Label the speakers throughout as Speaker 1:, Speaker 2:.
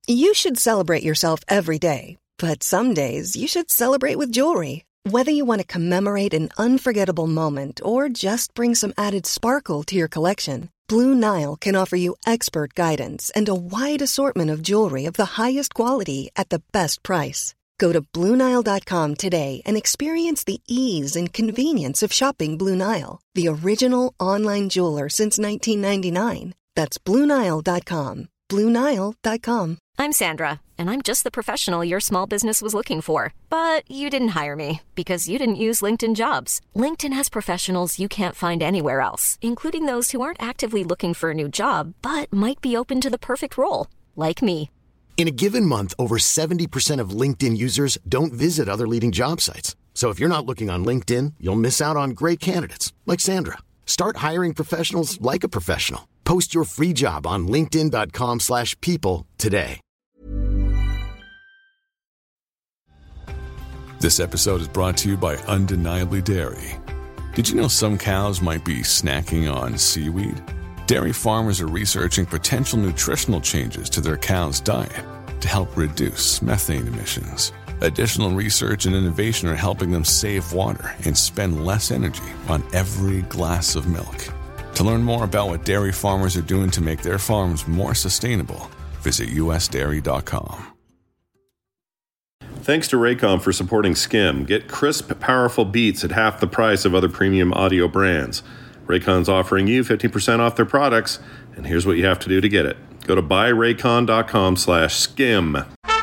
Speaker 1: You should celebrate yourself every day, but some days you should celebrate with jewelry. Whether you want to commemorate an unforgettable moment or just bring some added sparkle to your collection, Blue Nile can offer you expert guidance and a wide assortment of jewelry of the highest quality at the best price. Go to BlueNile.com today and experience the ease and convenience of shopping Blue Nile, the original online jeweler since 1999. That's BlueNile.com. BlueNile.com.
Speaker 2: I'm Sandra, and I'm just the professional your small business was looking for. But you didn't hire me because you didn't use LinkedIn Jobs. LinkedIn has professionals you can't find anywhere else, including those who aren't actively looking for a new job, but might be open to the perfect role, like me.
Speaker 3: In a given month, over 70% of LinkedIn users don't visit other leading job sites. So if you're not looking on LinkedIn, you'll miss out on great candidates like Sandra. Start hiring professionals like a professional. Post your free job on linkedin.com/people today.
Speaker 4: This episode is brought to you by Undeniably Dairy. Did you know some cows might be snacking on seaweed? Dairy farmers are researching potential nutritional changes to their cows' diet to help reduce methane emissions. Additional research and innovation are helping them save water and spend less energy on every glass of milk. To learn more about what dairy farmers are doing to make their farms more sustainable, visit usdairy.com.
Speaker 5: Thanks to Raycom for supporting Skim. Get crisp, powerful beats at half the price of other premium audio brands. Raycon's offering you 50% off their products, and here's what you have to do to get it. Go to buyraycon.com/skim.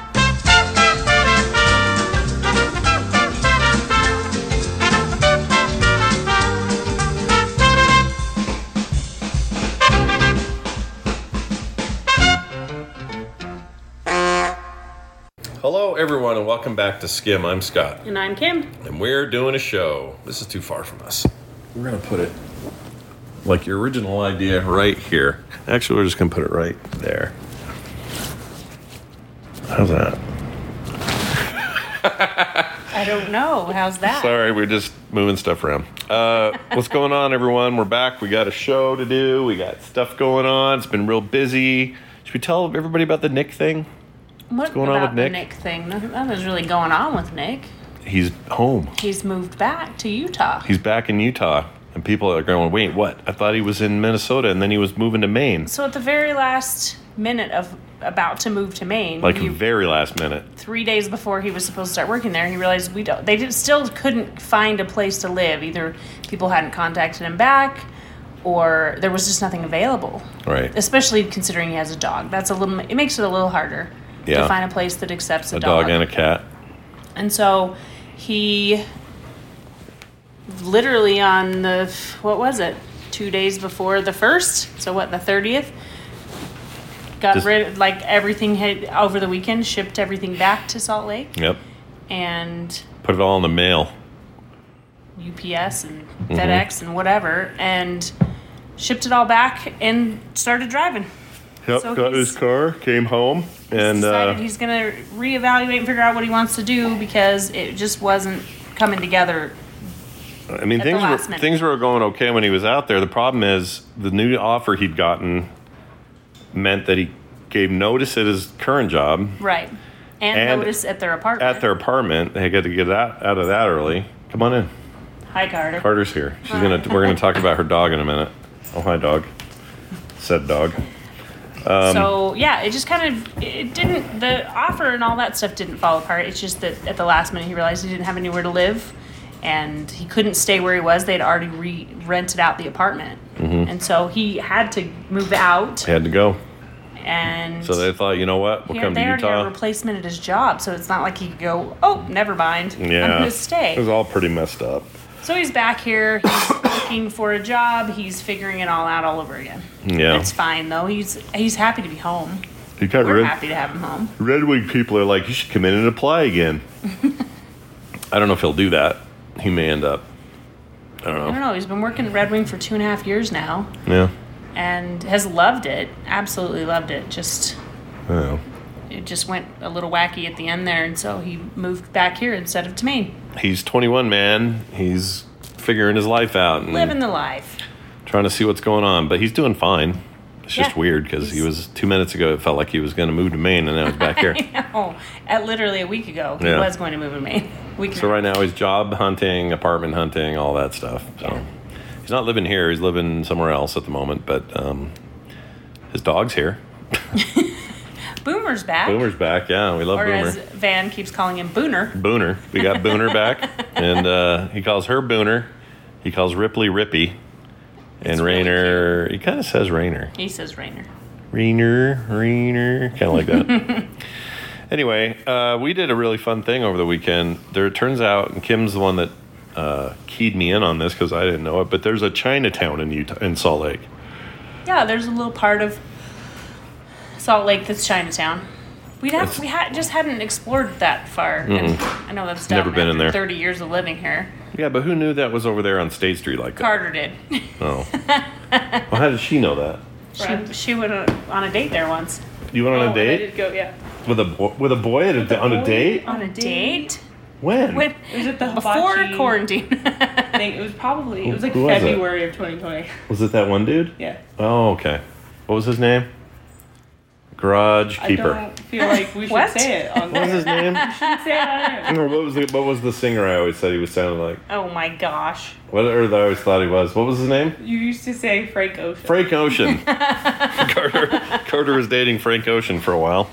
Speaker 5: Hello, everyone, and welcome back to Skim. I'm Scott.
Speaker 6: And I'm Kim.
Speaker 5: And we're doing a show. This is too far from us. We're going to put it like your original idea right here. Actually, we're just going to put it right there. How's that?
Speaker 6: I don't know. How's that?
Speaker 5: Sorry, we're just moving stuff around. What's going on, everyone? We're back. We got a show to do. We got stuff going on. It's been real busy. Should we tell everybody about the Nick thing?
Speaker 6: What's
Speaker 5: going on with Nick?
Speaker 6: The Nick thing? Nothing's really going on with Nick.
Speaker 5: He's home.
Speaker 6: He's moved back to Utah.
Speaker 5: He's back in Utah. And people are going, wait, what? I thought he was in Minnesota, and then he was moving to Maine.
Speaker 6: So at the very last minute of about to move to Maine,
Speaker 5: very last minute,
Speaker 6: 3 days before he was supposed to start working there, he realized still couldn't find a place to live. Either people hadn't contacted him back, or there was just nothing available.
Speaker 5: Right.
Speaker 6: Especially considering he has a dog. It makes it a little harder to find a place that accepts a dog.
Speaker 5: A dog and a cat.
Speaker 6: And so he literally on the, 2 days before the 1st, so the 30th, got rid of, everything had, over the weekend, shipped everything back to Salt Lake.
Speaker 5: Yep.
Speaker 6: And
Speaker 5: put it all in the mail.
Speaker 6: UPS and FedEx and whatever, and shipped it all back and started driving.
Speaker 5: Yep, so got his car, came home, and
Speaker 6: decided he's going to reevaluate and figure out what he wants to do because it just wasn't coming together.
Speaker 5: I mean, things were going okay when he was out there. The problem is the new offer he'd gotten meant that he gave notice at his current job.
Speaker 6: Right. And notice at their apartment.
Speaker 5: At their apartment. They had to get out of that early. Come on in.
Speaker 6: Hi, Carter.
Speaker 5: Carter's here. We're gonna talk about her dog in a minute. Oh, hi, dog. Said dog.
Speaker 6: So, yeah, it just the offer and all that stuff didn't fall apart. It's just that at the last minute he realized he didn't have anywhere to live and he couldn't stay where he was. They'd already rented out the apartment. Mm-hmm. And so he had to move out.
Speaker 5: He had to go.
Speaker 6: And
Speaker 5: so they thought, you know what, we'll come to Utah.
Speaker 6: They already had a replacement at his job, so it's not like he could go, oh, never mind, I'm going to stay.
Speaker 5: It was all pretty messed up.
Speaker 6: So he's back here, he's looking for a job, he's figuring it all out all over again.
Speaker 5: Yeah.
Speaker 6: It's fine, though. He's happy to be home.
Speaker 5: We're
Speaker 6: happy to have him home.
Speaker 5: Red Wing people are like, you should come in and apply again. I don't know if he'll do that. He may end up. I don't know.
Speaker 6: He's been working at Red Wing for 2.5 years now.
Speaker 5: Yeah.
Speaker 6: And has loved it. Absolutely loved it. It just went a little wacky at the end there, and so he moved back here instead of to Maine.
Speaker 5: He's 21, man. He's figuring his life out. And
Speaker 6: living the life.
Speaker 5: Trying to see what's going on, but he's doing fine. It's just weird because he was 2 minutes ago. It felt like he was going to move to Maine, and now he's back here.
Speaker 6: I know. At literally a week ago, he was going to move to Maine.
Speaker 5: So right now he's job hunting, apartment hunting, all that stuff. So he's not living here. He's living somewhere else at the moment. But his dog's here.
Speaker 6: Boomer's back.
Speaker 5: Boomer's back. Yeah, we love
Speaker 6: or
Speaker 5: Boomer.
Speaker 6: Or as Van keeps calling him, Booner.
Speaker 5: Booner. We got Booner back, and he calls her Booner. He calls Ripley Rippy. And Rainer, really, he kind of says Rainer.
Speaker 6: He says Rainer.
Speaker 5: Rainer, kind of like that. Anyway, we did a really fun thing over the weekend. It turns out, and Kim's the one that keyed me in on this because I didn't know it, but there's a Chinatown in Salt Lake.
Speaker 6: Yeah, there's a little part of Salt Lake that's Chinatown. We just hadn't explored that far. And I know that's
Speaker 5: never been in there.
Speaker 6: 30 years of living here.
Speaker 5: Yeah, but who knew that was over there on State Street like that?
Speaker 6: Carter did.
Speaker 5: Oh. Well, how did she know that?
Speaker 6: She went on a date there once.
Speaker 5: You went on a date?
Speaker 7: I did go, yeah.
Speaker 5: With a boy on a date?
Speaker 6: On a date?
Speaker 5: When?
Speaker 7: It was at the
Speaker 6: Before
Speaker 7: hibachi
Speaker 6: quarantine.
Speaker 7: thing. It was like
Speaker 5: who was
Speaker 7: February of 2020.
Speaker 5: Was it that one dude?
Speaker 7: Yeah.
Speaker 5: Oh, okay. What was his name? Garage Keeper.
Speaker 7: I don't feel like we should say it on there.
Speaker 5: What was his name?
Speaker 7: Say it on air.
Speaker 5: What was the singer I always said he was sounding like?
Speaker 6: Oh my gosh.
Speaker 5: What I always thought he was. What was his name?
Speaker 7: You used to say Frank Ocean.
Speaker 5: Frank Ocean. Carter was dating Frank Ocean for a while.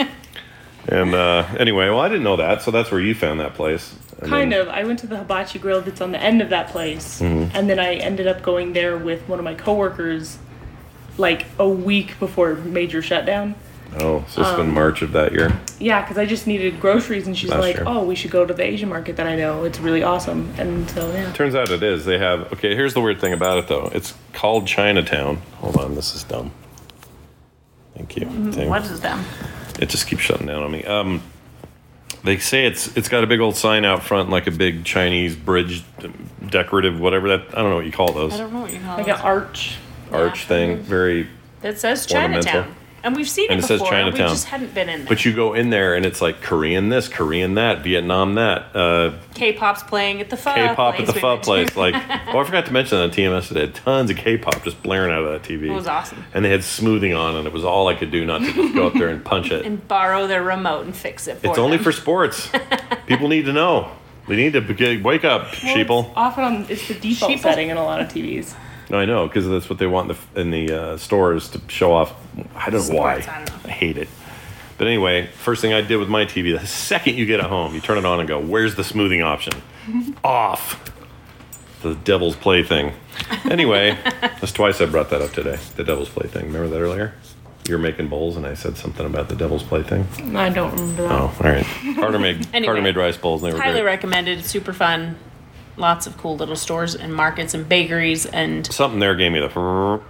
Speaker 5: And anyway, well, I didn't know that, so that's where you found that place.
Speaker 7: Kind of. I went to the hibachi grill that's on the end of that place, and then I ended up going there with one of my coworkers like a week before major shutdown.
Speaker 5: Oh, so it's been March of that year?
Speaker 7: Yeah, because I just needed groceries, and she's like,
Speaker 5: year.
Speaker 7: oh, we should go to the Asian market that I know. It's really awesome. And so, yeah.
Speaker 5: Turns out it is. They have... Okay, here's the weird thing about it, though. It's called Chinatown. Hold on, this is dumb. Thank you.
Speaker 6: What is dumb?
Speaker 5: It just keeps shutting down on me. They say it's got a big old sign out front, like a big Chinese bridge, decorative, whatever that... I don't know what you call those.
Speaker 6: I don't know what you call
Speaker 7: like
Speaker 6: those.
Speaker 7: An arch.
Speaker 5: Arch thing. Very...
Speaker 6: That says
Speaker 5: ornamental.
Speaker 6: Chinatown. And we've seen
Speaker 5: and
Speaker 6: it
Speaker 5: says
Speaker 6: before.
Speaker 5: Chinatown.
Speaker 6: We just hadn't been in there.
Speaker 5: But you go in there and it's like Korean this, Korean that, Vietnam that.
Speaker 6: K-pop's playing at the pho
Speaker 5: K-pop
Speaker 6: place.
Speaker 5: at the pho place. Like, I forgot to mention that on TMS today. Tons of K-pop just blaring out of that TV.
Speaker 6: It was awesome.
Speaker 5: And they had smoothing on, and it was all I could do not to just go up there and punch it.
Speaker 6: And borrow their remote and fix it for
Speaker 5: It's
Speaker 6: them.
Speaker 5: only for sports. People need to know. They need to wake up, sheeple.
Speaker 7: It's the default setting in a lot of TVs.
Speaker 5: I know, because that's what they want in the stores to show off. I don't know why.
Speaker 6: Sports, I don't know.
Speaker 5: I hate it. But anyway, first thing I did with my TV, the second you get it home, you turn it on and go, where's the smoothing option? Off. The devil's plaything. Anyway, that's twice I brought that up today, the devil's plaything. Remember that earlier? You were making bowls and I said something about the devil's plaything.
Speaker 7: I don't remember that.
Speaker 5: Oh, all right. Carter made rice bowls and they were
Speaker 6: highly
Speaker 5: great.
Speaker 6: recommended. Super fun. Lots of cool little stores and markets and bakeries and...
Speaker 5: Something there gave me the...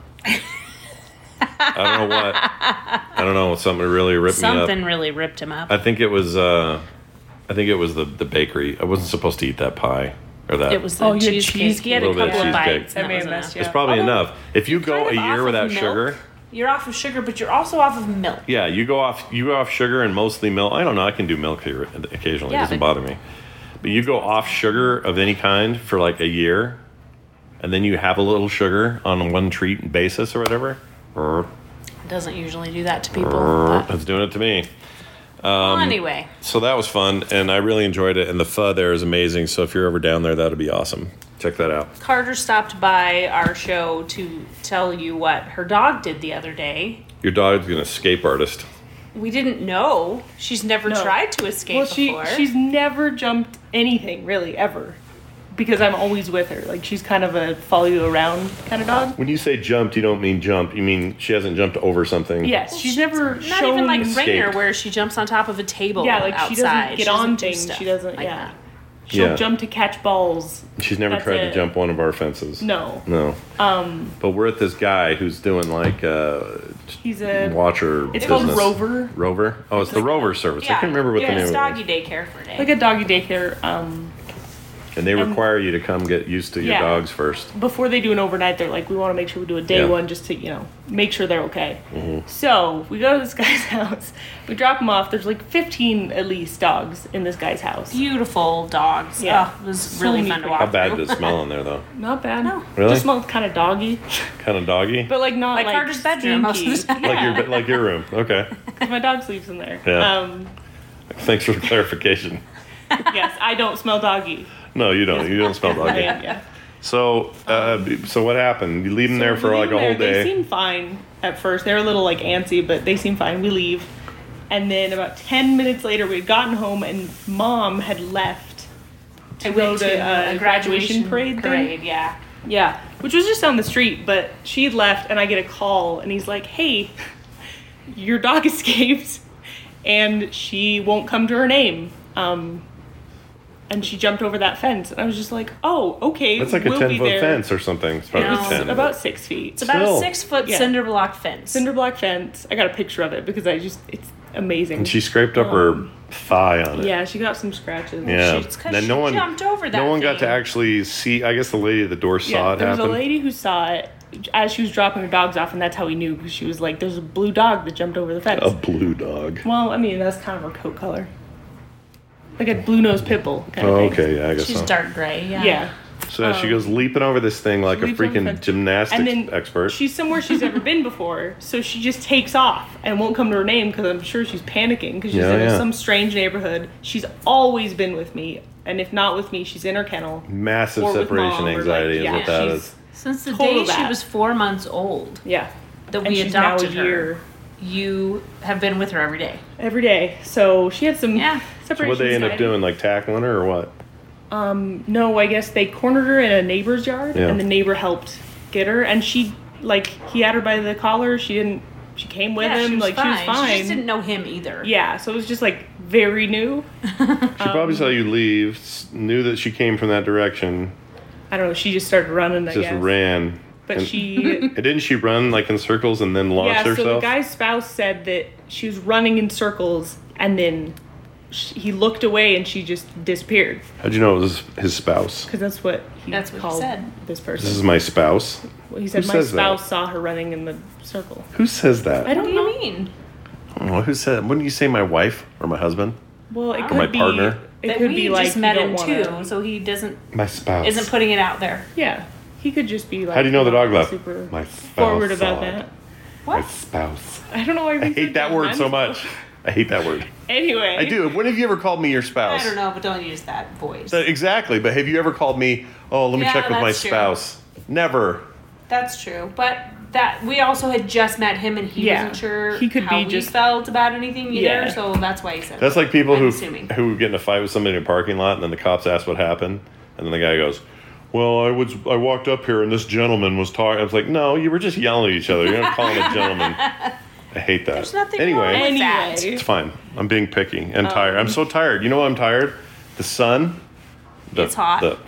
Speaker 5: I don't know what. I don't know. Something really ripped me up.
Speaker 6: Something really ripped him up.
Speaker 5: I think it was the bakery. I wasn't supposed to eat that pie or that.
Speaker 6: It was the cheesecake. He had a
Speaker 5: little bit
Speaker 6: couple
Speaker 5: of
Speaker 6: of
Speaker 5: cheesecake.
Speaker 6: bites.
Speaker 7: That
Speaker 6: And
Speaker 7: may
Speaker 6: that
Speaker 7: have
Speaker 6: was
Speaker 7: messed
Speaker 6: enough.
Speaker 5: It's probably
Speaker 6: Although,
Speaker 5: enough. If you go a
Speaker 6: kind of
Speaker 5: year
Speaker 6: off
Speaker 5: without
Speaker 6: of milk.
Speaker 5: sugar...
Speaker 6: You're off of sugar, but you're also off of milk.
Speaker 5: Yeah, you go off sugar and mostly milk. I don't know. I can do milk here occasionally.
Speaker 6: Yeah,
Speaker 5: It doesn't bother me. But you go off sugar of any kind for like a year, and then you have a little sugar on one treat basis or whatever.
Speaker 6: It doesn't usually do that to people. But
Speaker 5: It's doing it to me.
Speaker 6: anyway.
Speaker 5: So that was fun, and I really enjoyed it. And the pho there is amazing. So if you're ever down there, that'll be awesome. Check that out.
Speaker 6: Carter stopped by our show to tell you what her dog did the other day.
Speaker 5: Your dog's an escape artist.
Speaker 6: We didn't know. She's never tried to escape before.
Speaker 7: She's never jumped anything, really, ever. Because I'm always with her. Like, she's kind of a follow you around kind of dog.
Speaker 5: When you say jumped, you don't mean jumped. You mean she hasn't jumped over something.
Speaker 7: Yes, she's never
Speaker 6: Not
Speaker 7: shown...
Speaker 6: even like
Speaker 5: escaped.
Speaker 6: Rainer, where she jumps on top of a table
Speaker 7: Yeah, like
Speaker 6: outside.
Speaker 7: she doesn't get on
Speaker 6: do
Speaker 7: things.
Speaker 6: stuff
Speaker 7: She doesn't,
Speaker 6: like that.
Speaker 7: She'll
Speaker 5: Yeah.
Speaker 7: jump to catch balls.
Speaker 5: She's never
Speaker 7: That's
Speaker 5: tried to
Speaker 7: it.
Speaker 5: jump one of our fences.
Speaker 7: No.
Speaker 5: No. But we're at this guy who's doing like
Speaker 7: He's a...
Speaker 5: watcher
Speaker 7: It's
Speaker 5: business.
Speaker 7: called Rover.
Speaker 5: Rover? Oh, it's the Rover service. I can't remember what the name
Speaker 6: it's
Speaker 5: of it
Speaker 6: doggy
Speaker 5: is.
Speaker 6: daycare for a day.
Speaker 7: Like a doggy daycare.
Speaker 5: And they require you to come get used to your dogs first.
Speaker 7: Before they do an overnight, they're like, we want to make sure we do a day one just to, make sure they're okay.
Speaker 5: Mm-hmm.
Speaker 7: So we go to this guy's house. We drop them off. There's like 15 at least dogs in this guy's house.
Speaker 6: Beautiful dogs.
Speaker 7: Yeah.
Speaker 6: Oh, it was really fun to walk
Speaker 5: How bad
Speaker 6: through.
Speaker 5: did it smell in there, though?
Speaker 7: Not bad.
Speaker 6: No.
Speaker 5: Really?
Speaker 7: Just smelled kind of doggy.
Speaker 5: Kind of doggy?
Speaker 7: But like not
Speaker 6: Like Carter's bedroom most of the
Speaker 7: stinky.
Speaker 6: time.
Speaker 5: Like your room. Okay.
Speaker 7: My dog sleeps in there.
Speaker 5: Yeah. Thanks for the clarification.
Speaker 7: Yes, I don't smell doggy.
Speaker 5: No, you don't. You don't smell doggy.
Speaker 7: Yeah.
Speaker 5: So what happened? You leave them there for like a whole day.
Speaker 7: They seemed fine at first. They were a little like antsy, but they seemed fine. We leave. And then about 10 minutes later, we had gotten home and Mom had left to go to a graduation parade thing.
Speaker 6: Yeah.
Speaker 7: Yeah, which was just down the street, but she had left and I get a call and he's like, hey, your dog escaped and she won't come to her name. And she jumped over that fence. And I was just like, oh, okay.
Speaker 5: That's like a 10-foot fence or something. It's probably
Speaker 7: It was
Speaker 5: 10.
Speaker 7: about 6 feet.
Speaker 6: It's about
Speaker 5: Still.
Speaker 6: a 6-foot
Speaker 7: Yeah.
Speaker 6: cinder block fence.
Speaker 7: Cinder block fence. I got a picture of it because it's amazing.
Speaker 5: And she scraped up her thigh on it.
Speaker 7: Yeah, she got some scratches.
Speaker 5: Yeah.
Speaker 6: It's 'cause
Speaker 5: Then
Speaker 6: she
Speaker 5: no one
Speaker 6: jumped over that
Speaker 5: No one got
Speaker 6: thing.
Speaker 5: to actually see. I guess the lady at the door saw it
Speaker 7: there was
Speaker 5: happen.
Speaker 7: a lady who saw it as she was dropping her dogs off, and that's how we knew because she was like, "There's a blue dog that jumped over the fence."
Speaker 5: A blue dog.
Speaker 7: Well, I mean, that's kind of her coat color, like a blue-nosed pit bull kind of
Speaker 5: Oh,
Speaker 7: thing.
Speaker 5: okay. Yeah, I guess
Speaker 6: She's
Speaker 5: so.
Speaker 6: dark gray. Yeah.
Speaker 7: Yeah.
Speaker 5: So she goes leaping over this thing like a
Speaker 7: Leaps over the
Speaker 5: freaking
Speaker 7: fence.
Speaker 5: gymnastics
Speaker 7: And then
Speaker 5: expert.
Speaker 7: she's somewhere she's never been before, so she just takes off and won't come to her name because I'm sure she's panicking because she's in some strange neighborhood. She's always been with me, and if not with me, she's in her kennel.
Speaker 5: Massive
Speaker 7: or with
Speaker 5: separation
Speaker 7: Mom, or,
Speaker 5: anxiety
Speaker 7: like,
Speaker 5: is what that
Speaker 7: she's-
Speaker 5: is.
Speaker 6: Since the
Speaker 7: Total
Speaker 6: day she
Speaker 7: that.
Speaker 6: was 4 months old
Speaker 7: Yeah.
Speaker 6: that
Speaker 7: And
Speaker 6: we
Speaker 7: she's now a
Speaker 6: adopted her,
Speaker 7: year.
Speaker 6: you have been with her every day.
Speaker 7: Every day. So she had some
Speaker 6: Yeah.
Speaker 5: So
Speaker 7: separation
Speaker 5: what they end up
Speaker 7: anxiety.
Speaker 5: doing, like tackling her or what?
Speaker 7: No, I guess they cornered her in a neighbor's yard,
Speaker 5: Yeah.
Speaker 7: and the neighbor helped get her, and she, he had her by the collar. She came with him,
Speaker 6: she was
Speaker 7: she was fine.
Speaker 6: She just didn't know him either.
Speaker 7: Yeah, so it was just very new.
Speaker 5: She probably saw you leave, knew that she came from that direction,
Speaker 7: I don't know. She just started running. I
Speaker 5: just
Speaker 7: guess.
Speaker 5: ran.
Speaker 7: But
Speaker 5: and,
Speaker 7: she.
Speaker 5: and didn't she run like in circles and then launch
Speaker 7: Yeah. So
Speaker 5: herself?
Speaker 7: the guy's spouse said that she was running in circles, and then he looked away, and she just disappeared.
Speaker 5: How'd you know it was his spouse?
Speaker 7: Because that's what he called
Speaker 6: said.
Speaker 7: this person.
Speaker 5: This is my spouse.
Speaker 7: Well, he said
Speaker 5: Who
Speaker 7: my
Speaker 5: says that?
Speaker 7: spouse saw her running in the circle.
Speaker 5: Who says that?
Speaker 7: I
Speaker 6: What
Speaker 7: don't
Speaker 6: do
Speaker 7: know.
Speaker 6: you mean?
Speaker 5: I don't know. Who said? Wouldn't you say my wife or my husband?
Speaker 7: Well, it
Speaker 5: Or
Speaker 7: could
Speaker 5: my
Speaker 7: be.
Speaker 5: partner?
Speaker 7: It
Speaker 6: That
Speaker 7: could
Speaker 6: we
Speaker 7: be like
Speaker 6: just met
Speaker 7: you
Speaker 6: him
Speaker 7: don't
Speaker 6: too,
Speaker 7: wanna-
Speaker 6: so he
Speaker 5: My spouse.
Speaker 6: isn't putting it out there.
Speaker 7: Yeah, he could just be like.
Speaker 5: How do you know the dog left?
Speaker 7: Super
Speaker 5: My spouse
Speaker 7: forward about
Speaker 5: saw it.
Speaker 7: that.
Speaker 5: My spouse.
Speaker 7: I don't know why.
Speaker 5: I hate that word so much. I hate that word.
Speaker 7: Anyway,
Speaker 5: I do. When have you ever called me your spouse?
Speaker 6: I don't know, but don't use that voice.
Speaker 5: Exactly. But have you ever called me? Oh, let me
Speaker 6: Yeah,
Speaker 5: check with my
Speaker 6: that's true.
Speaker 5: spouse. Never.
Speaker 6: That's true, but that we also had just met him, and he
Speaker 7: Yeah,
Speaker 6: wasn't sure
Speaker 7: he could
Speaker 6: how
Speaker 7: be
Speaker 6: we
Speaker 7: just-
Speaker 6: felt about anything either.
Speaker 7: Yeah.
Speaker 6: So that's why he said.
Speaker 5: That's like people
Speaker 6: I'm
Speaker 5: who
Speaker 6: assuming.
Speaker 5: get in a fight with somebody in a parking lot, and then the cops ask what happened, and then the guy goes, "Well, I walked up here, and this gentleman was talking." I was like, "No, you were just yelling at each other. You're not calling a gentleman." I hate that.
Speaker 6: There's nothing
Speaker 5: anyway,
Speaker 6: wrong with that.
Speaker 5: it's fine. I'm being picky and tired. I'm so tired. You know why I'm tired? The sun.
Speaker 6: It's hot.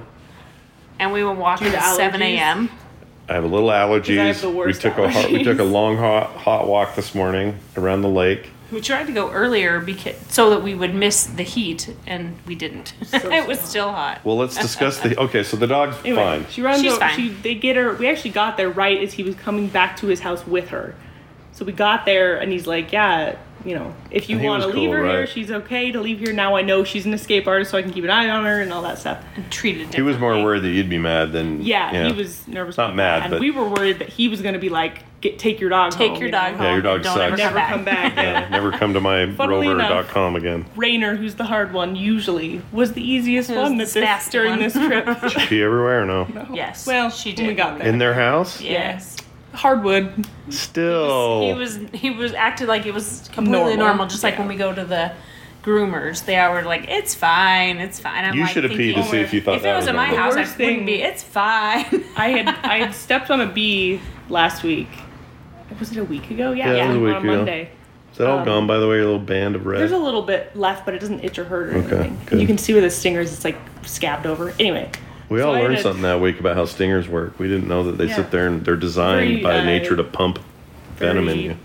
Speaker 6: And we were walking
Speaker 7: Due to
Speaker 6: at 7
Speaker 7: allergies?
Speaker 6: a.m.
Speaker 5: I have a little allergies.
Speaker 7: I have the worst
Speaker 5: we took a
Speaker 7: allergies.
Speaker 5: long hot walk this morning around the lake.
Speaker 6: We tried to go earlier so that we would miss the heat, and we didn't. It was still hot.
Speaker 5: Well, let's discuss the. Okay, so the dog's
Speaker 7: Anyway,
Speaker 5: fine.
Speaker 7: she runs.
Speaker 6: She's
Speaker 7: over,
Speaker 6: fine.
Speaker 7: They get her. We actually got there right as he was coming back to his house with her. So we got there, and he's like, "Yeah, if you
Speaker 5: And he
Speaker 7: want to
Speaker 5: was
Speaker 7: leave
Speaker 5: cool,
Speaker 7: her here,
Speaker 5: right?
Speaker 7: she's okay to leave here. Now I know she's an escape artist, so I can keep an eye on her and all that stuff."
Speaker 6: Treated
Speaker 5: He was more
Speaker 6: differently.
Speaker 5: worried that you'd be mad than.
Speaker 7: Yeah, he was nervous.
Speaker 5: Not
Speaker 7: about
Speaker 5: mad,
Speaker 7: that. And
Speaker 5: but-
Speaker 7: we were worried that he was going to be like, "Take your dog home."
Speaker 6: Take your dog home.
Speaker 5: Yeah, your dog
Speaker 6: and don't
Speaker 5: sucks.
Speaker 6: ever
Speaker 7: Never come back.
Speaker 5: Yeah, never come to my
Speaker 7: Funnily
Speaker 5: rover.com again.
Speaker 7: Rainer, who's the hard one, usually was the easiest
Speaker 6: It was
Speaker 7: one
Speaker 6: the
Speaker 7: at this,
Speaker 6: fast
Speaker 7: during
Speaker 6: one.
Speaker 7: this trip.
Speaker 5: Pee everywhere or no?
Speaker 6: Yes.
Speaker 7: Well,
Speaker 6: she
Speaker 7: when
Speaker 6: did.
Speaker 7: we got there.
Speaker 5: In their house?
Speaker 6: Yes.
Speaker 7: Hardwood.
Speaker 5: Still.
Speaker 6: He was acted like it was completely normal, just like
Speaker 7: Yeah.
Speaker 6: when we go to the groomers. They were like, "It's fine, it's fine." I'm
Speaker 5: You
Speaker 6: like
Speaker 5: should have
Speaker 6: thinking,
Speaker 5: peed to see if you thought
Speaker 6: if
Speaker 5: that
Speaker 6: it was at my
Speaker 5: normal.
Speaker 6: house,
Speaker 7: The
Speaker 6: I
Speaker 7: worst
Speaker 6: wouldn't
Speaker 7: thing-
Speaker 6: be. It's fine.
Speaker 7: I had stepped on a bee last week. Was it a week ago? Yeah,
Speaker 5: Yeah, it was a week
Speaker 7: on
Speaker 5: ago.
Speaker 7: Monday.
Speaker 5: Is that all gone, by the way, your little band of red?
Speaker 7: There's a little bit left, but it doesn't itch or hurt or
Speaker 5: Okay,
Speaker 7: anything.
Speaker 5: good.
Speaker 7: You can see where the stingers, it's like scabbed over. Anyway.
Speaker 5: We
Speaker 7: so
Speaker 5: all
Speaker 7: I
Speaker 5: learned
Speaker 7: had
Speaker 5: something that week about how stingers work. We didn't know that they
Speaker 7: Yeah.
Speaker 5: sit there and they're designed
Speaker 7: Very,
Speaker 5: by nature to pump venom in
Speaker 7: very
Speaker 5: you.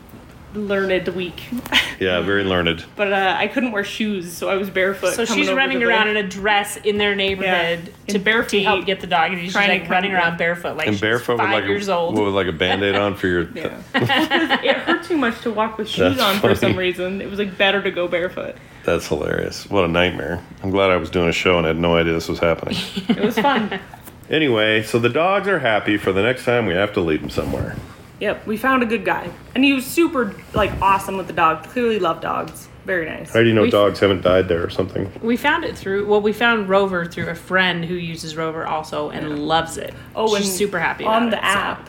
Speaker 7: learned week.
Speaker 5: Yeah, very learned.
Speaker 7: But I couldn't wear shoes, so I was barefoot.
Speaker 6: So she's running around in a dress in their neighborhood to help get the dog, and she's like running around barefoot, like she's
Speaker 5: barefoot
Speaker 6: 5 years old.
Speaker 5: With like a Band-Aid on for your...
Speaker 7: It hurt too much to walk with shoes
Speaker 5: That's
Speaker 7: on
Speaker 5: funny.
Speaker 7: for some reason. It was like better to go barefoot.
Speaker 5: That's hilarious. What a nightmare. I'm glad I was doing a show and had no idea this was happening.
Speaker 7: It was fun.
Speaker 5: Anyway, so the dogs are happy for the next time we have to leave them somewhere.
Speaker 7: Yep, we found a good guy. And he was super, like, awesome with the dog. Clearly loved dogs. Very nice.
Speaker 5: How do you know dogs haven't died there or something?
Speaker 6: We found it we found Rover through a friend who uses Rover also and loves it.
Speaker 7: Oh,
Speaker 6: she's
Speaker 7: and
Speaker 6: super happy
Speaker 7: on
Speaker 6: about
Speaker 7: the
Speaker 6: it,
Speaker 7: app.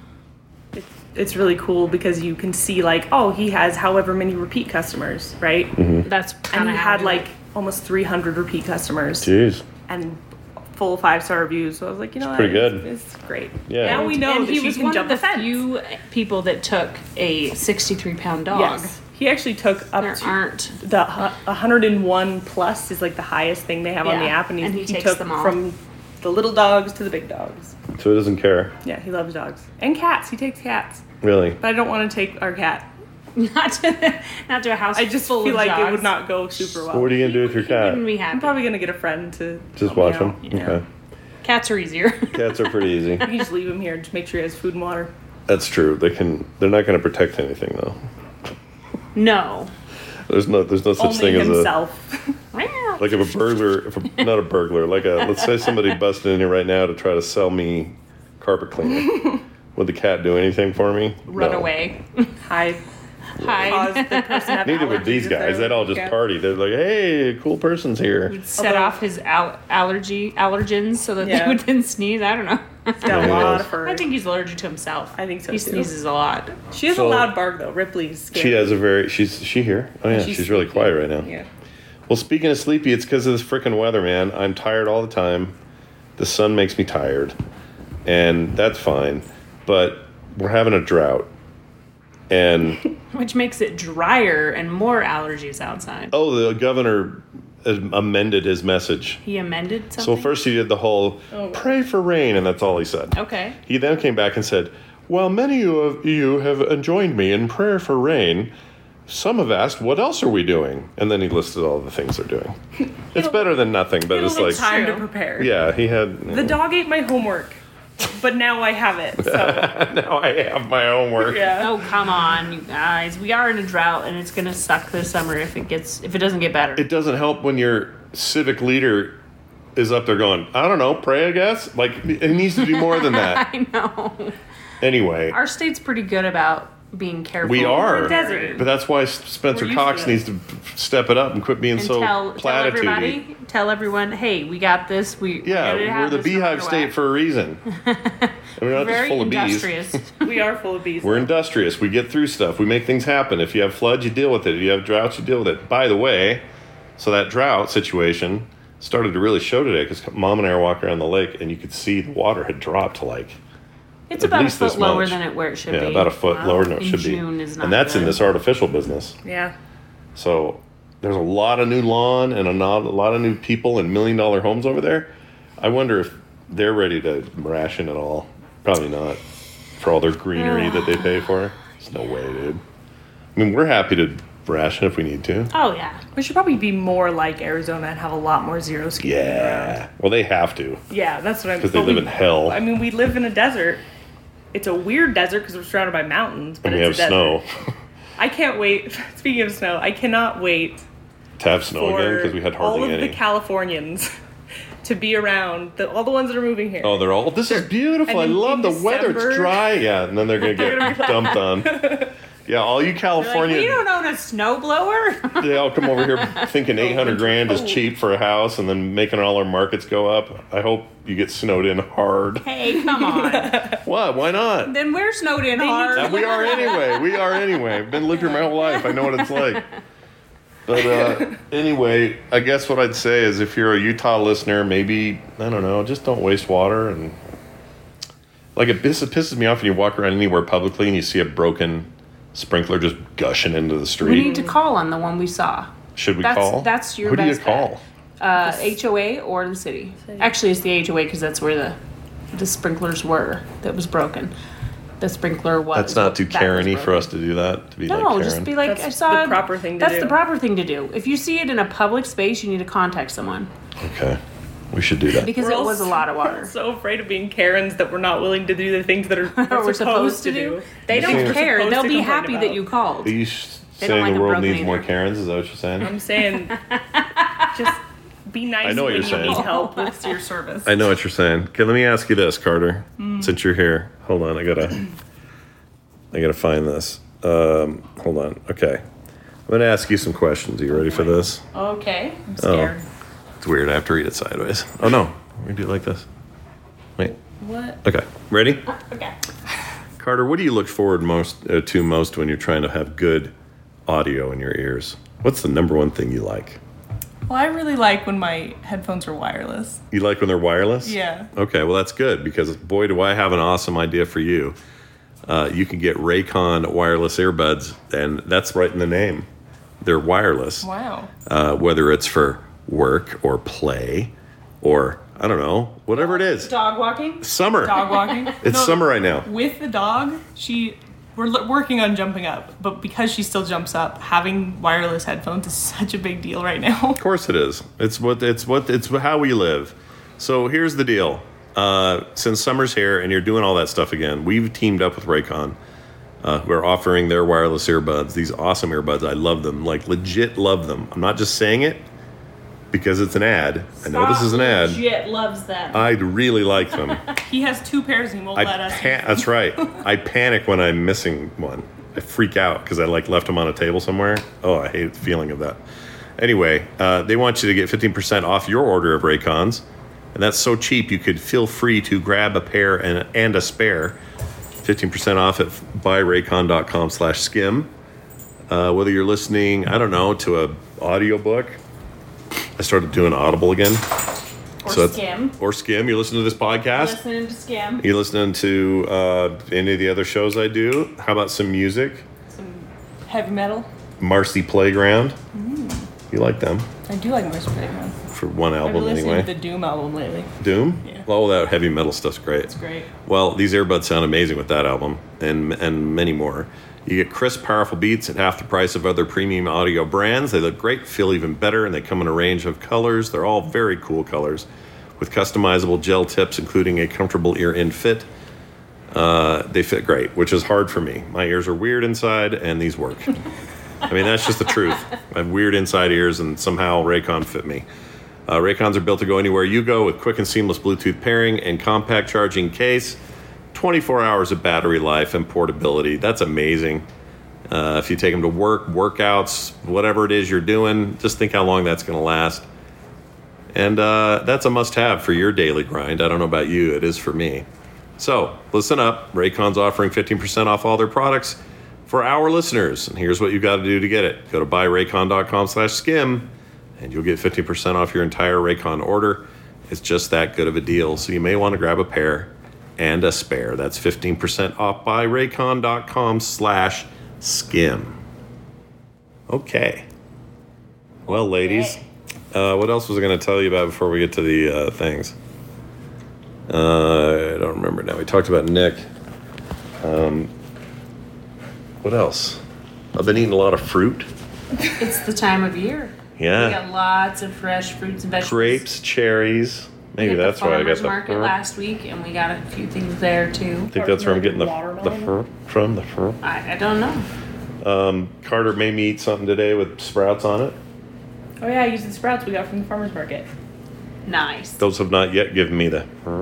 Speaker 7: It's really cool because you can see, like, oh, he has however many repeat customers, right?
Speaker 5: Mm-hmm.
Speaker 6: That's
Speaker 7: And
Speaker 6: kind
Speaker 7: he
Speaker 6: of
Speaker 7: had, like, almost 300 repeat customers.
Speaker 5: Jeez.
Speaker 7: And full 5-star reviews. So I was like, you know what?
Speaker 5: pretty good.
Speaker 7: It's great.
Speaker 5: Yeah.
Speaker 7: Now we know
Speaker 6: and
Speaker 7: that
Speaker 6: he
Speaker 7: she
Speaker 6: was
Speaker 7: can
Speaker 6: one
Speaker 7: jump
Speaker 6: of the
Speaker 7: the fence.
Speaker 6: few people that took a 63-pound dog.
Speaker 7: Yes. He actually took up
Speaker 6: There
Speaker 7: to
Speaker 6: aren't.
Speaker 7: the 101 plus is like the highest thing they have on the
Speaker 6: Yeah,
Speaker 7: app, and
Speaker 6: and he
Speaker 7: he
Speaker 6: takes
Speaker 7: took
Speaker 6: them all.
Speaker 7: from the little dogs to the big dogs.
Speaker 5: So he doesn't care.
Speaker 7: Yeah, he loves dogs and cats. He takes cats,
Speaker 5: Really?
Speaker 7: but I don't want to take our cat.
Speaker 6: Not to a house.
Speaker 7: I just
Speaker 6: full
Speaker 7: feel
Speaker 6: of
Speaker 7: like
Speaker 6: dogs.
Speaker 7: it would not go super well.
Speaker 5: So what are you going to do with your
Speaker 6: He
Speaker 5: cat?
Speaker 6: wouldn't be
Speaker 7: I'm
Speaker 6: happy.
Speaker 7: probably gonna get a friend to
Speaker 5: Just
Speaker 7: help me
Speaker 5: watch him?
Speaker 7: out.
Speaker 6: Yeah.
Speaker 5: Okay.
Speaker 6: Cats are easier.
Speaker 5: Cats are pretty easy.
Speaker 7: You can just leave him here and just make sure he has food and water.
Speaker 5: That's true. They're not going to protect anything though.
Speaker 6: No.
Speaker 5: There's no such
Speaker 7: Only
Speaker 5: thing as
Speaker 7: himself.
Speaker 5: like if a burglar, not a burglar, like let's say somebody busted in here right now to try to sell me carpet cleaner. Would the cat do anything for me?
Speaker 6: Run
Speaker 5: No.
Speaker 6: away.
Speaker 7: Hide.
Speaker 6: Hide.
Speaker 7: Cause the person have
Speaker 5: Neither would
Speaker 7: allergies
Speaker 5: these
Speaker 7: if
Speaker 5: guys.
Speaker 7: they're
Speaker 5: They'd all
Speaker 7: with
Speaker 5: just
Speaker 7: cats.
Speaker 5: party. They're like, hey, cool person's here.
Speaker 6: Set off his allergens so that
Speaker 7: Yeah.
Speaker 6: they wouldn't sneeze. I don't know.
Speaker 7: He's got a lot of fur.
Speaker 6: I think he's allergic to himself.
Speaker 7: I think so,
Speaker 6: He
Speaker 7: too.
Speaker 6: sneezes a lot.
Speaker 7: She has
Speaker 5: So-
Speaker 7: a loud bark though. Ripley's scary.
Speaker 5: She has a very. Is she here? Oh yeah, she's really
Speaker 7: sleepy.
Speaker 5: quiet right now.
Speaker 7: Yeah.
Speaker 5: Well, speaking of sleepy, it's because of this frickin' weather, man. I'm tired all the time. The sun makes me tired, and that's fine. But we're having a drought, and
Speaker 6: Which makes it drier and more allergies outside.
Speaker 5: the governor amended his message.
Speaker 6: He amended
Speaker 5: So
Speaker 6: something?
Speaker 5: first he did the whole pray for rain, and that's all he said.
Speaker 6: Okay.
Speaker 5: He then came back and said, "While many of you have joined me in prayer for rain, some have asked, what else are we doing?" And then he listed all the things they're doing. It's better than nothing, but it's like,
Speaker 7: time to
Speaker 6: True.
Speaker 7: prepare.
Speaker 5: yeah, he had.
Speaker 7: The dog ate my homework, but now I have it. So
Speaker 5: Now I have my homework.
Speaker 7: yeah.
Speaker 6: Oh, come on, you guys. We are in a drought, and it's going to suck this summer if it doesn't get better.
Speaker 5: It doesn't help when your civic leader is up there going, I don't know, pray, I guess. Like, it needs to do more than that.
Speaker 6: I know.
Speaker 5: Anyway,
Speaker 6: Our state's pretty good about being careful.
Speaker 5: we are.
Speaker 7: desert.
Speaker 5: But that's why Spencer
Speaker 7: We're used
Speaker 5: Cox
Speaker 7: to it.
Speaker 5: needs to step it up and quit being
Speaker 6: And
Speaker 5: so
Speaker 6: tell
Speaker 5: platitudey.
Speaker 6: everyone, hey, we got this.
Speaker 5: Yeah, we're the beehive state for a reason. And we're not just
Speaker 6: very
Speaker 5: full of bees.
Speaker 6: industrious.
Speaker 7: We are full of bees.
Speaker 5: We're industrious. We get through stuff. We make things happen. If you have floods, you deal with it. If you have droughts, you deal with it. By the way, so that drought situation started to really show today because Mom and I were walking around the lake and you could see the water had dropped to like
Speaker 6: It's
Speaker 5: at
Speaker 6: about a
Speaker 5: least this
Speaker 6: foot lower
Speaker 5: much.
Speaker 6: than where it should be.
Speaker 5: Yeah, about a foot
Speaker 6: Wow.
Speaker 5: lower than it
Speaker 6: In
Speaker 5: should
Speaker 6: June
Speaker 5: be.
Speaker 6: Is not
Speaker 5: And that's in
Speaker 6: good.
Speaker 5: this artificial business.
Speaker 7: Yeah.
Speaker 5: So there's a lot of new lawn and a lot of new people in $1 million homes over there. I wonder if they're ready to ration at all. Probably not. For all their greenery that they pay for. There's no way, dude. I mean, we're happy to ration if we need to.
Speaker 6: Oh, yeah.
Speaker 7: We should probably be more like Arizona and have a lot more zero ski around.
Speaker 5: Yeah. Well, they have to.
Speaker 7: Yeah, that's what I'm.
Speaker 5: Because they
Speaker 7: but
Speaker 5: live
Speaker 7: we-
Speaker 5: in hell.
Speaker 7: I mean, we live in a desert. It's a weird desert because we're surrounded by mountains, but
Speaker 5: And we
Speaker 7: it's
Speaker 5: have
Speaker 7: a desert.
Speaker 5: snow.
Speaker 7: I can't wait. Speaking of snow, I cannot wait
Speaker 5: To have snow again
Speaker 7: for
Speaker 5: because we had
Speaker 7: all
Speaker 5: hardly
Speaker 7: of
Speaker 5: any.
Speaker 7: the Californians to be around. All the ones that are moving here.
Speaker 5: Oh, they're all. This is beautiful. I
Speaker 7: and in
Speaker 5: love the weather. It's
Speaker 7: December-
Speaker 5: dry. Yeah, and then they're gonna get dumped on. Yeah, all you
Speaker 6: Like,
Speaker 5: California,
Speaker 6: we don't own a snowblower.
Speaker 5: they all come over here thinking 800 grand is cheap for a house, and then making all our markets go up. I hope you get snowed in hard.
Speaker 6: Hey, come on.
Speaker 5: What? Why not?
Speaker 6: Then we're snowed in hard.
Speaker 5: We are anyway. We are anyway. I've been lived here my whole life. I know what it's like. But anyway, I guess what I'd say is if you're a Utah listener, maybe, I don't know, just don't waste water. And like it pisses me off when you walk around anywhere publicly and you see a broken sprinkler just gushing into the street.
Speaker 6: We need to call on the one we saw.
Speaker 5: Should we
Speaker 6: That's-
Speaker 5: call?
Speaker 6: that's your
Speaker 5: Who
Speaker 6: best
Speaker 5: do you call?
Speaker 6: HOA or the city. Actually, it's the HOA because that's where the sprinklers were that was broken. the sprinkler was.
Speaker 5: That's not too Karen-y for us to do that. To be like Karen.
Speaker 6: Just be like,
Speaker 7: That's
Speaker 6: I saw
Speaker 7: the proper thing to do.
Speaker 6: That's the proper thing to do. If you see it in a public space, you need to contact someone.
Speaker 5: Okay. We should do that.
Speaker 6: Because it was a lot of water.
Speaker 7: We're so afraid of being Karens that we're not willing to do the things that
Speaker 6: we're supposed to do. They don't care. They'll be happy that you called.
Speaker 5: Are you saying the world needs more Karens? Is that what you're saying?
Speaker 7: I'm saying just be nice when you need help with your service.
Speaker 5: I know what you're saying. Okay, let me ask you this, Carter. Since you're here. Hold on, I gotta find this. Hold on. Okay. I'm gonna ask you some questions. Are you ready for this?
Speaker 6: Okay. I'm scared.
Speaker 5: It's weird. I have to read it sideways. Oh no. We're gonna do it like this. Wait.
Speaker 6: What?
Speaker 5: Okay. Ready?
Speaker 6: Okay.
Speaker 5: Carter, what do you look forward to most when you're trying to have good audio in your ears? What's the number one thing you like?
Speaker 7: Well, I really like when my headphones are wireless.
Speaker 5: You like when they're wireless?
Speaker 7: Yeah.
Speaker 5: Okay, well that's good because boy, do I have an awesome idea for you. You can get Raycon wireless earbuds, and that's right in the name. They're wireless.
Speaker 7: Wow.
Speaker 5: Whether it's for work or play or, I don't know, whatever it is.
Speaker 6: Dog walking?
Speaker 5: Summer.
Speaker 7: Dog walking.
Speaker 5: It's summer right now.
Speaker 7: With the dog, we're working on jumping up, but because she still jumps up, having wireless headphones is such a big deal right now.
Speaker 5: Of course it is. It's how we live. So here's the deal. Since summer's here and you're doing all that stuff again, we've teamed up with Raycon, who are offering their wireless earbuds. These awesome earbuds. I love them. Like legit love them. I'm not just saying it because it's an ad. I know this is an ad.
Speaker 6: Legit loves them.
Speaker 5: I really like them.
Speaker 7: He has 2 pairs and he won't let us.
Speaker 5: That's right. I panic when I'm missing one. I freak out because I left them on a table somewhere. Oh, I hate the feeling of that. Anyway, they want you to get 15% off your order of Raycons. And that's so cheap, you could feel free to grab a pair and a spare. 15% off at buyraycon.com/skim. Whether you're listening, I don't know, to a audiobook. I started doing Audible again.
Speaker 6: Or Skim.
Speaker 5: Or Skim. You listen to this podcast?
Speaker 6: Listening to Skim.
Speaker 5: You listening to any of the other shows I do? How about some music?
Speaker 7: Some heavy metal.
Speaker 5: Marcy Playground. You like them?
Speaker 7: I do like Marcy Playground.
Speaker 5: For one album,
Speaker 7: I've been listening
Speaker 5: anyway.
Speaker 7: to the Doom album lately.
Speaker 5: Doom?
Speaker 7: Yeah.
Speaker 5: All that heavy metal stuff's great.
Speaker 7: It's great.
Speaker 5: Well, these earbuds sound amazing with that album and many more. You get crisp, powerful beats at half the price of other premium audio brands. They look great, feel even better, and they come in a range of colors. They're all very cool colors with customizable gel tips, including a comfortable ear-in fit. They fit great, which is hard for me. My ears are weird inside, and these work. I mean, that's just the truth. I have weird inside ears, and somehow Raycon fit me. Raycons are built to go anywhere you go with quick and seamless Bluetooth pairing and compact charging case. 24 hours of battery life and portability. That's amazing. If you take them to work, workouts, whatever it is you're doing, just think how long that's going to last. And that's a must-have for your daily grind. I don't know about you. It is for me. So listen up. Raycon's offering 15% off all their products for our listeners. And here's what you got to do to get it. Go to buyraycon.com/skim. And you'll get 50% off your entire Raycon order. It's just that good of a deal. So you may want to grab a pair and a spare. That's 15% off by raycon.com/skim. Okay. Well, ladies, what else was I going to tell you about before we get to the things? I don't remember now. We talked about Nick. What else? I've been eating a lot of fruit.
Speaker 6: It's the time of year.
Speaker 5: Yeah.
Speaker 6: We got lots of fresh fruits and vegetables.
Speaker 5: Grapes, cherries. Maybe that's why I got the
Speaker 6: market last week, and we got a few things there too.
Speaker 5: I think that's where I'm getting the fruit from.
Speaker 6: I don't know.
Speaker 5: Carter made me eat something today with sprouts on it.
Speaker 7: Oh yeah, I used the sprouts we got from the farmer's market.
Speaker 6: Nice.
Speaker 5: Those have not yet given me the.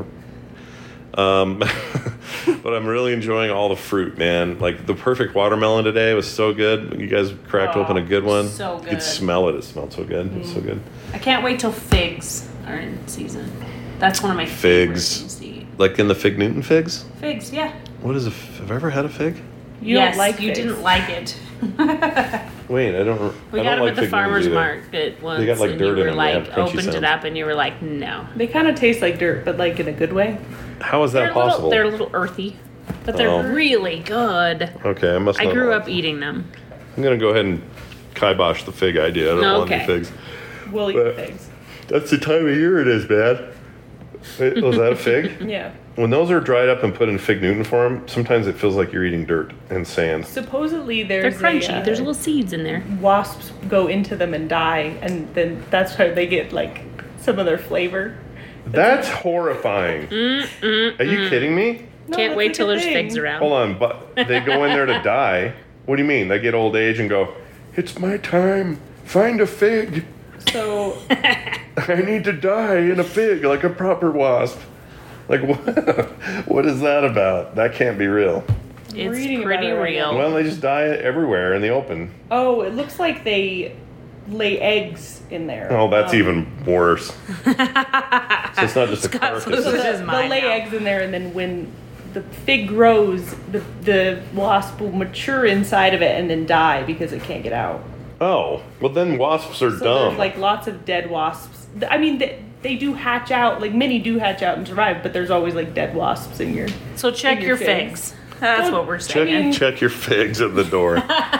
Speaker 5: But I'm really enjoying all the fruit, man. Like the perfect watermelon today was so good. You guys cracked open a good one.
Speaker 6: So good.
Speaker 5: You could smell it. It smelled so good. It's so good.
Speaker 6: I can't wait till figs are in season. That's one of my favorite things to eat.
Speaker 5: Like in the Fig Newton figs?
Speaker 6: Figs, yeah.
Speaker 5: What is have I ever had a fig?
Speaker 6: You don't like figs. Didn't like it.
Speaker 5: Wait, I don't.
Speaker 6: We got them at the farmer's market once.
Speaker 5: They got like dirt in them.
Speaker 6: Like opened it up and you were like, no.
Speaker 7: They kind of taste like dirt, but like in a good way.
Speaker 5: How is that possible?
Speaker 6: They're a little earthy, but they're really good.
Speaker 5: Okay, I
Speaker 6: grew up eating them.
Speaker 5: I'm gonna go ahead and kibosh the fig idea. I don't want any figs.
Speaker 7: We'll eat figs.
Speaker 5: That's the time of year it is, man. Wait, was that a fig?
Speaker 7: Yeah.
Speaker 5: when those are dried up and put in Fig Newton form, sometimes it feels like you're eating dirt and sand.
Speaker 7: Supposedly
Speaker 6: They're crunchy. There's little seeds in there.
Speaker 7: Wasps go into them and die, and then that's how they get like some of their flavor.
Speaker 5: That's horrifying. Are you kidding me?
Speaker 6: No, can't wait till there's figs around.
Speaker 5: Hold on, but they go in there to die. What do you mean? They get old age and go, it's my time. Find a fig.
Speaker 7: So
Speaker 5: I need to die in a fig like a proper wasp. Like, what is that about? That can't be real.
Speaker 6: It's pretty real.
Speaker 5: Well, they just die everywhere in the open.
Speaker 7: Oh, it looks like they lay eggs in there.
Speaker 5: Oh, that's even worse. So it's not just a carcass.
Speaker 7: So they'll lay eggs in there, and then when the fig grows, the wasp will mature inside of it and then die because it can't get out.
Speaker 5: Oh, well then wasps are dumb.
Speaker 7: There's like lots of dead wasps. I mean, they do hatch out, like many do hatch out and survive, but there's always like dead wasps in your.
Speaker 6: So check your figs. That's what we're saying.
Speaker 5: Check your figs at the door.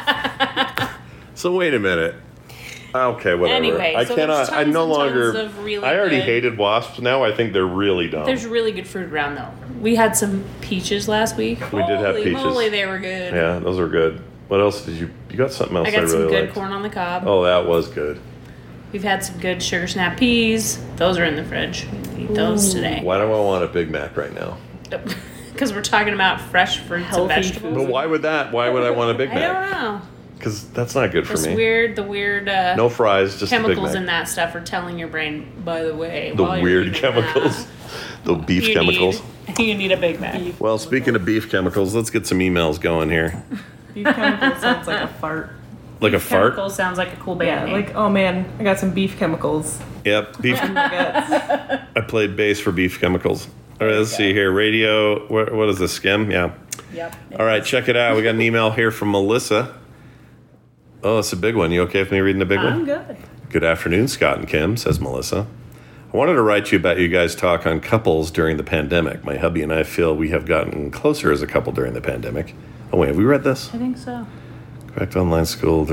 Speaker 5: So wait a minute. Okay, whatever.
Speaker 6: Anyway,
Speaker 5: I
Speaker 6: so
Speaker 5: cannot. I no longer.
Speaker 6: Really
Speaker 5: I already
Speaker 6: good.
Speaker 5: hated wasps. Now I think they're really dumb.
Speaker 6: There's really good fruit around though. We had some peaches last week.
Speaker 5: We did have peaches.
Speaker 6: Holy moly, they were good.
Speaker 5: Yeah, those were good. What else did you? You got something else I
Speaker 6: got some
Speaker 5: really
Speaker 6: good
Speaker 5: liked.
Speaker 6: corn on the cob.
Speaker 5: Oh, that was good.
Speaker 6: We've had some good sugar snap peas. Those are in the fridge. We eat those today.
Speaker 5: Why do I want a Big Mac right now?
Speaker 6: Because we're talking about fresh fruits and vegetables.
Speaker 5: But why would that? Why would I want a Big Mac?
Speaker 6: I don't know.
Speaker 5: Because that's not good for me.
Speaker 6: The weird
Speaker 5: no fries, just
Speaker 6: chemicals
Speaker 5: a Big Mac.
Speaker 6: in that stuff are telling your brain, by the way,
Speaker 5: the weird chemicals. The beef chemicals.
Speaker 7: You need a Big Mac.
Speaker 5: Well, speaking of beef chemicals, let's get some emails going here.
Speaker 7: Beef chemicals sounds like a fart.
Speaker 5: Like a fart?
Speaker 6: Chemicals sounds like a cool band name.
Speaker 7: Like, oh man, I got some beef chemicals.
Speaker 5: Yep, beef.
Speaker 7: In my guts.
Speaker 5: I played bass for Beef Chemicals. All right, let's see here. Radio, what is this, Skim? Yeah.
Speaker 7: Yep.
Speaker 5: All right, check it out. We got an email here from Melissa. Oh, it's a big one. You okay with me reading the big one?
Speaker 7: I'm good.
Speaker 5: Good afternoon, Scott and Kim, says Melissa. I wanted to write you about you guys' talk on couples during the pandemic. My hubby and I feel we have gotten closer as a couple during the pandemic. Oh, wait, have we read this?
Speaker 6: I think so.
Speaker 5: Correct online school.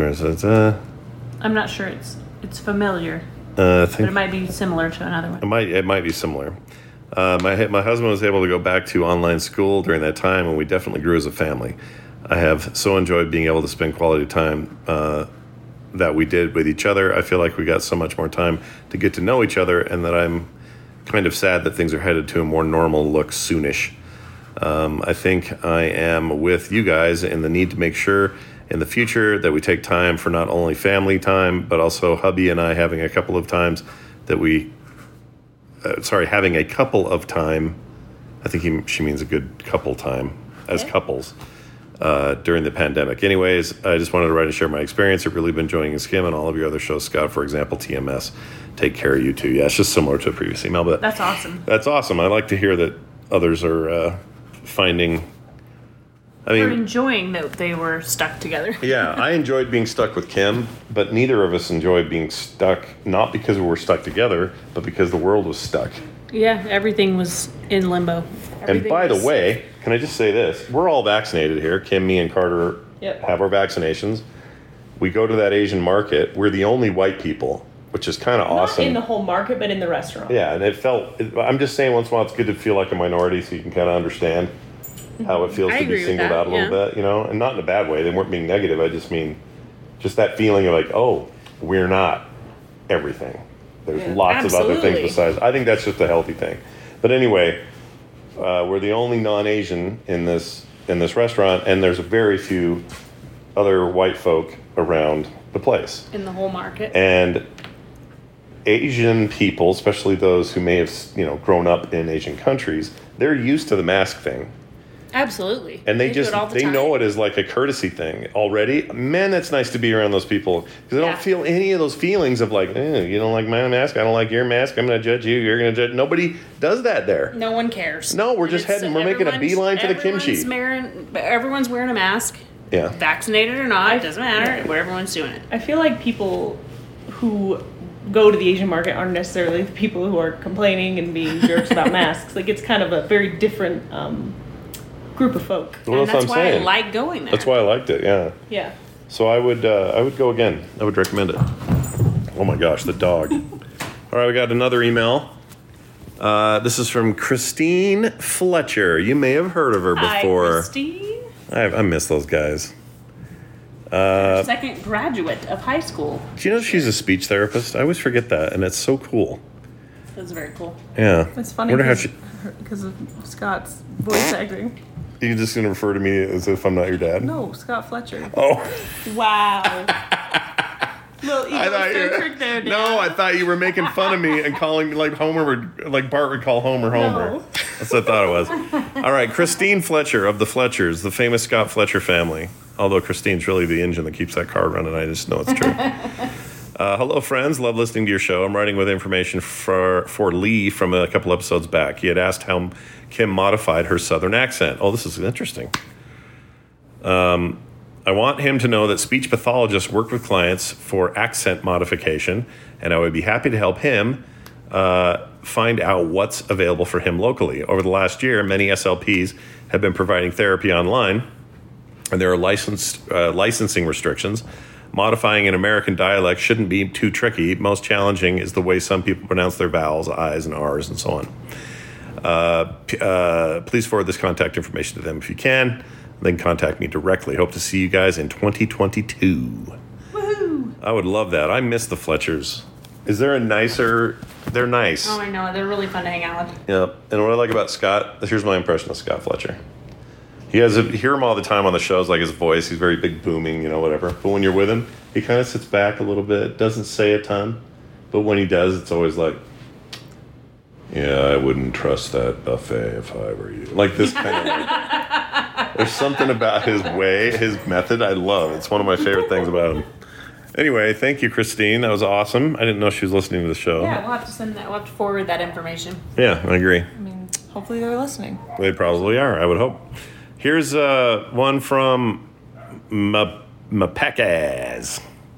Speaker 6: I'm not sure it's familiar.
Speaker 5: I
Speaker 6: But it might be similar to another one.
Speaker 5: It might be similar. My husband was able to go back to online school during that time, and we definitely grew as a family. I have so enjoyed being able to spend quality time that we did with each other. I feel like we got so much more time to get to know each other, and that I'm kind of sad that things are headed to a more normal look soonish. I think I am with you guys in the need to make sure in the future that we take time for not only family time, but also hubby and I having a couple of times that having a couple of time. I think she means a good couple time as couples during the pandemic. Anyways, I just wanted to write and share my experience. I've really been enjoying Skim and all of your other shows, Scott, for example, TMS. Take care of you too. Yeah, it's just similar to a previous email, but
Speaker 6: that's awesome.
Speaker 5: That's awesome. I like to hear that others are finding.
Speaker 6: We're enjoying that they were stuck together.
Speaker 5: Yeah, I enjoyed being stuck with Kim, but neither of us enjoyed being stuck, not because we were stuck together, but because the world was stuck.
Speaker 6: Yeah, everything was in limbo.
Speaker 5: And by the way, can I just say this? We're all vaccinated here. Kim, me, and Carter have our vaccinations. We go to that Asian market. We're the only white people, which is kind of awesome.
Speaker 7: Not in the whole market, but in the restaurant.
Speaker 5: Yeah, and I'm just saying once in a while it's good to feel like a minority so you can kind of understand how it feels to be singled out a little bit, you know? And not in a bad way. They weren't being negative. I just mean just that feeling of like, oh, we're not everything. There's lots of other things besides. I think that's just a healthy thing. But anyway, we're the only non-Asian in this restaurant, and there's very few other white folk around the place.
Speaker 6: In the whole market.
Speaker 5: And Asian people, especially those who may have, grown up in Asian countries, they're used to the mask thing.
Speaker 6: Absolutely.
Speaker 5: And they know it as like a courtesy thing already. Man, that's nice to be around those people because they don't feel any of those feelings of like, you don't like my mask, I don't like your mask, I'm going to judge you, you're going to judge. Nobody does that there.
Speaker 6: No one cares.
Speaker 5: No, we're just we're making a beeline for the kimchi.
Speaker 6: Everyone's wearing a mask.
Speaker 5: Yeah.
Speaker 6: Vaccinated or not, it doesn't matter. But everyone's doing it.
Speaker 7: I feel like people who go to the Asian market aren't necessarily the people who are complaining and being jerks about masks. Like it's kind of a very different group of folk.
Speaker 5: Well,
Speaker 6: and that's why I like going there.
Speaker 5: That's why I liked it, yeah.
Speaker 7: Yeah.
Speaker 5: So I would go again. I would recommend it. Oh my gosh, the dog. All right, we got another email. This is from Christine Fletcher. You may have heard of her before.
Speaker 6: Hi, Christine.
Speaker 5: I miss those guys.
Speaker 6: Second graduate of high school.
Speaker 5: Do you know she's a speech therapist? I always forget that, and it's so cool.
Speaker 6: That's very cool.
Speaker 5: Yeah.
Speaker 7: It's funny because of Scott's voice acting.
Speaker 5: You're just going to refer to me as if I'm not your dad?
Speaker 7: No, Scott Fletcher.
Speaker 5: Oh.
Speaker 7: Wow. Little ego trick there, Dad.
Speaker 5: No, I thought you were making fun of me and calling me like Bart would call Homer.
Speaker 7: No.
Speaker 5: That's what I thought it was. All right, Christine Fletcher of the Fletchers, the famous Scott Fletcher family. Although Christine's really the engine that keeps that car running, I just know it's true. Hello, friends. Love listening to your show. I'm writing with information for Lee from a couple episodes back. He had asked how Kim modified her southern accent. Oh, this is interesting. I want him to know that speech pathologists work with clients for accent modification, and I would be happy to help him find out what's available for him locally. Over the last year, many SLPs have been providing therapy online, and there are licensing restrictions. Modifying an American dialect shouldn't be too tricky. Most challenging is the way some people pronounce their vowels, I's and R's, and so on. Please forward this contact information to them if you can. Then contact me directly. Hope to see you guys in 2022.
Speaker 6: Woohoo!
Speaker 5: I would love that. I miss the Fletchers. Is there a nicer... They're nice.
Speaker 6: Oh, I know. They're really fun to hang out with.
Speaker 5: Yep. And what I like about Scott, here's my impression of Scott Fletcher. You hear him all the time on the shows, like his voice. He's very big, booming, whatever. But when you're with him, he kind of sits back a little bit, doesn't say a ton. But when he does, it's always like, yeah, I wouldn't trust that buffet if I were you. Like this kind of like, there's something about his way, his method I love. It's one of my favorite things about him. Anyway, thank you, Christine. That was awesome. I didn't know she was listening to the show.
Speaker 6: Yeah, we'll have to send that. We'll have to forward that information.
Speaker 5: Yeah, I agree.
Speaker 7: I mean, hopefully they're listening.
Speaker 5: They probably are, I would hope. Here's one from Mapexas.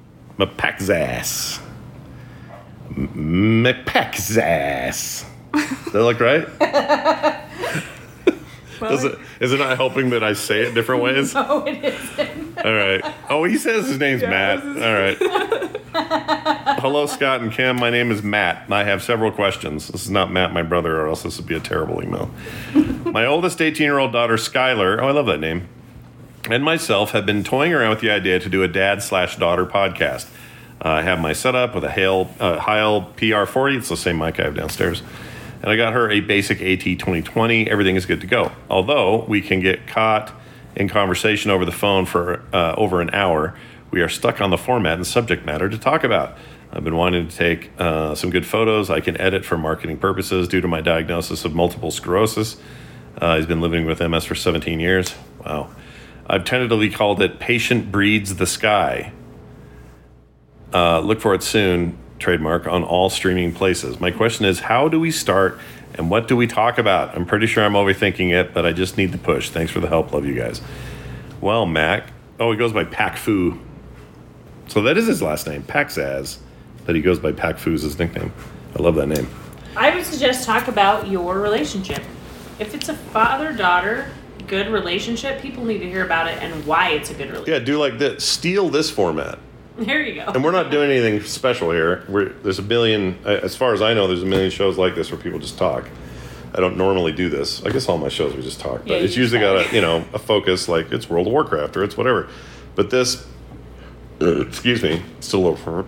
Speaker 5: Does that look right? Is it not helping that I say it different ways?
Speaker 6: No, it isn't.
Speaker 5: All right. Oh, he says his name's Matt. All right. Hello, Scott and Kim. My name is Matt, and I have several questions. This is not Matt, my brother, or else this would be a terrible email. My oldest 18-year-old daughter, Skylar, I love that name, and myself have been toying around with the idea to do a dad/daughter podcast. I have my setup with a Heil PR40. It's the same mic I have downstairs. And I got her a basic AT2020. Everything is good to go. Although we can get caught in conversation over the phone for over an hour, we are stuck on the format and subject matter to talk about. I've been wanting to take some good photos I can edit for marketing purposes due to my diagnosis of multiple sclerosis. He's been living with MS for 17 years. Wow. I've tentatively called it Patient Breeds the Sky. Look for it soon. Trademark on all streaming places. My question is, how do we start and what do we talk about? I'm pretty sure I'm overthinking it, but I just need the push. Thanks for the help. Love you guys. Well, Mac. Oh, he goes by Pac Fu. So that is his last name, Paxaz. But he goes by Pac Fu as his nickname. I love that name.
Speaker 6: I would suggest talk about your relationship. If it's a father-daughter good relationship, people need to hear about it and why it's a good relationship.
Speaker 5: Yeah, do like this. Steal this format.
Speaker 6: There you go.
Speaker 5: And we're not doing anything special here. There's a billion, as far as I know, there's a million shows like this where people just talk. I don't normally do this. I guess all my shows we just talk. But it's usually got a focus, like it's World of Warcraft or it's whatever. But this, excuse me, still a little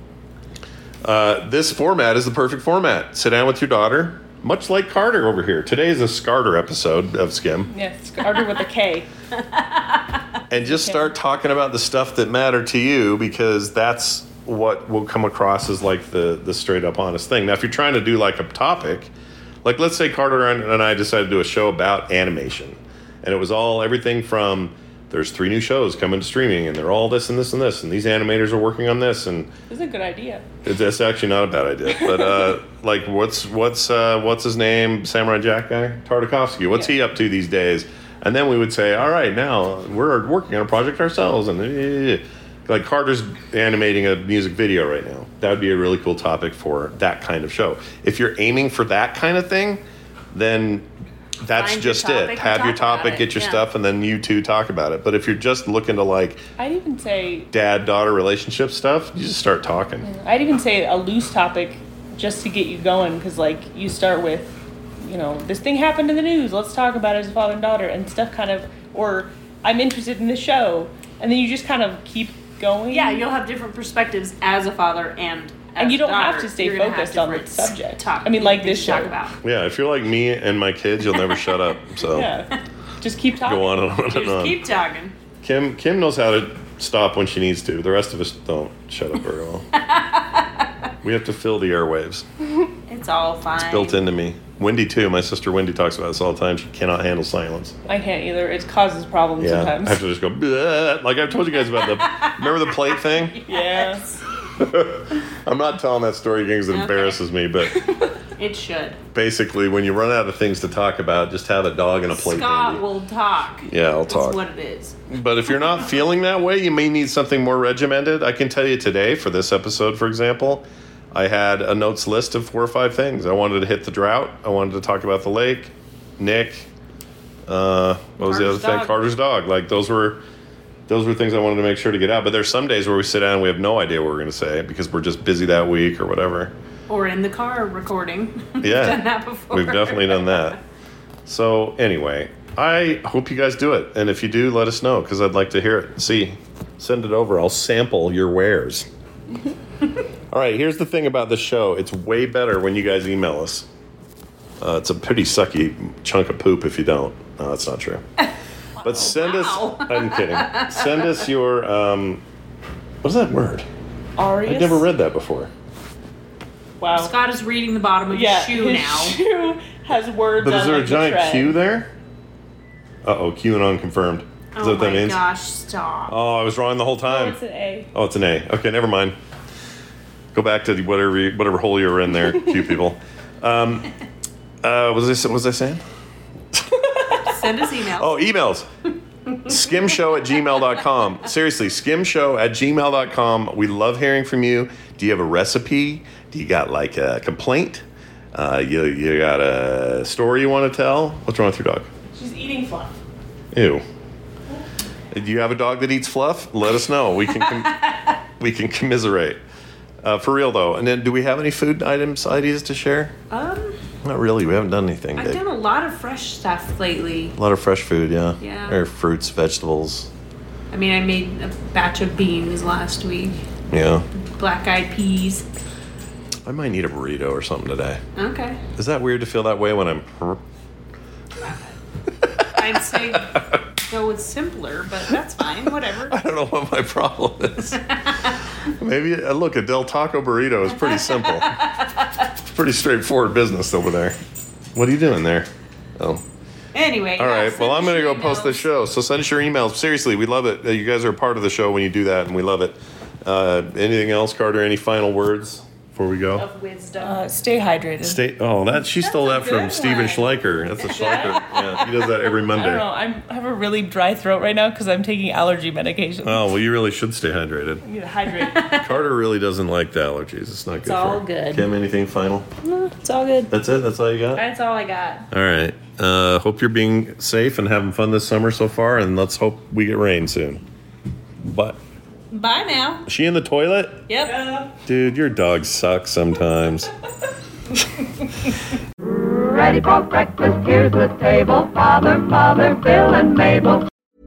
Speaker 5: this format is the perfect format. Sit down with your daughter, much like Carter over here. Today is a Scarter episode of Skim.
Speaker 7: Yes, Carter with a K.
Speaker 5: And just start talking about the stuff that matter to you, because that's what will come across as like the straight up honest thing. Now, if you're trying to do like a topic, like let's say Carter and I decided to do a show about animation, and it was all everything from there's 3 new shows coming to streaming, and they're all this and this and this, and these animators are working on this, and
Speaker 7: it's a good idea.
Speaker 5: It's actually not a bad idea, but like what's his name, Samurai Jack guy, Tartakovsky? What's he up to these days? And then we would say, all right, now we're working on a project ourselves. And like Carter's animating a music video right now. That would be a really cool topic for that kind of show. If you're aiming for that kind of thing, then that's just it. Have your topic, get your stuff, and then you two talk about it. But if you're just looking to like,
Speaker 7: I'd even say
Speaker 5: dad-daughter relationship stuff, you just start talking.
Speaker 7: I'd even say a loose topic just to get you going, because like you start with, this thing happened in the news, let's talk about it as a father and daughter, and stuff kind of, or I'm interested in the show, and then you just kind of keep going.
Speaker 6: Yeah, you'll have different perspectives as a father and
Speaker 7: you don't
Speaker 6: daughter.
Speaker 7: have to stay focused on the subject. This show.
Speaker 6: Talk about.
Speaker 5: Yeah, if you're like me and my kids, you'll never shut up. So
Speaker 7: Yeah, just keep talking.
Speaker 5: go on and on and
Speaker 6: Just
Speaker 5: on.
Speaker 6: keep talking.
Speaker 5: Kim knows how to stop when she needs to. The rest of us don't shut up very well. We have to fill the airwaves.
Speaker 6: It's all fine.
Speaker 5: Built into me. Wendy too. My sister Wendy talks about this all the time. She cannot handle silence.
Speaker 7: I can't either. It causes problems
Speaker 5: Yeah,
Speaker 7: sometimes.
Speaker 5: I have to just go. Bleh. Like I've told you guys about remember the plate thing?
Speaker 7: Yes.
Speaker 5: I'm not telling that story again because it embarrasses me, but
Speaker 6: It should.
Speaker 5: basically, when you run out of things to talk about, just have a dog and a plate.
Speaker 6: Scott
Speaker 5: handy.
Speaker 6: will talk.
Speaker 5: Yeah, I'll talk.
Speaker 6: That's what it is.
Speaker 5: But if you're not feeling that way, you may need something more regimented. I can tell you today, for this episode, for example, I had a notes list of 4 or 5 things. I wanted to hit the drought. I wanted to talk about the lake, Nick. What was the other thing? Carter's dog. Like those were things I wanted to make sure to get out. But there's some days where we sit down and we have no idea what we're going to say because we're just busy that week or whatever.
Speaker 6: Or in the car recording.
Speaker 5: Yeah.
Speaker 6: We've done that before.
Speaker 5: We've definitely done that. So anyway, I hope you guys do it. And if you do, let us know because I'd like to hear it. Send it over. I'll sample your wares. All right, here's the thing about this show. It's way better when you guys email us. It's a pretty sucky chunk of poop if you don't. No, that's not true. But send us... I'm kidding. Send us your... what's that word?
Speaker 7: Arius?
Speaker 5: I've never read that before.
Speaker 7: Wow.
Speaker 6: Scott is reading the bottom of his shoe
Speaker 7: his
Speaker 6: now.
Speaker 7: shoe has words
Speaker 5: But
Speaker 7: on
Speaker 5: is there a
Speaker 7: the
Speaker 5: giant
Speaker 7: tread.
Speaker 5: Q there? Uh-oh, QAnon confirmed. Is that what that means?
Speaker 6: Oh my gosh, stop.
Speaker 5: Oh, I was wrong the whole time.
Speaker 7: Oh, it's an A.
Speaker 5: Oh, it's an A. Okay, never mind. Go back to whatever hole you were in there, Q people. What was I saying?
Speaker 6: Send us emails.
Speaker 5: Oh, emails. skimshow@gmail.com. Seriously, skimshow@gmail.com. We love hearing from you. Do you have a recipe? Do you got like a complaint? You got a story you want to tell? What's wrong with your dog?
Speaker 7: She's eating fluff.
Speaker 5: Ew. Do you have a dog that eats fluff? Let us know. We can we can commiserate. For real though. And then, do we have any food ideas to share? Not really. We haven't done anything.
Speaker 6: I've done a lot of fresh stuff lately.
Speaker 5: A lot of fresh food, yeah.
Speaker 6: Yeah.
Speaker 5: Or fruits, vegetables.
Speaker 6: I mean, I made a batch of beans last week.
Speaker 5: Yeah.
Speaker 6: Black-eyed peas.
Speaker 5: I might need a burrito or something today.
Speaker 6: Okay.
Speaker 5: Is that weird to feel that way when I'm...
Speaker 6: I'd say go with simpler, but that's fine. Whatever.
Speaker 5: I don't know what my problem is. Maybe, look, a Del Taco burrito is pretty simple. It's pretty straightforward business over there. What are you doing there? Oh.
Speaker 6: Anyway.
Speaker 5: All right. Well, I'm going to go
Speaker 6: emails.
Speaker 5: post the show. So send us your emails. Seriously, we love it. You guys are a part of the show when you do that, and we love it. Anything else, Carter? Any final words before we go?
Speaker 6: Of wisdom.
Speaker 7: Stay hydrated.
Speaker 5: She stole that from
Speaker 6: good
Speaker 5: Steven
Speaker 6: one.
Speaker 5: Schleicher. That's a Schleicher. Yeah, he does that every
Speaker 7: I
Speaker 5: Monday.
Speaker 7: don't know. I have a really dry throat right now because I'm taking allergy medication.
Speaker 5: Oh, well, you really should stay hydrated.
Speaker 7: I need to hydrate.
Speaker 5: Carter really doesn't like the allergies. It's not good for
Speaker 6: all
Speaker 5: her.
Speaker 6: good.
Speaker 5: Kim, anything final?
Speaker 7: No, it's all good.
Speaker 5: That's it? That's all you got?
Speaker 6: That's all I got.
Speaker 5: All right. Hope you're being safe and having fun this summer so far, and let's hope we get rain soon. But
Speaker 6: Bye now.
Speaker 5: is she in the toilet?
Speaker 6: Yep.
Speaker 5: Dude, your dog sucks sometimes.
Speaker 8: Ready for breakfast, here's the table. Father, Mother, Bill, and Mabel.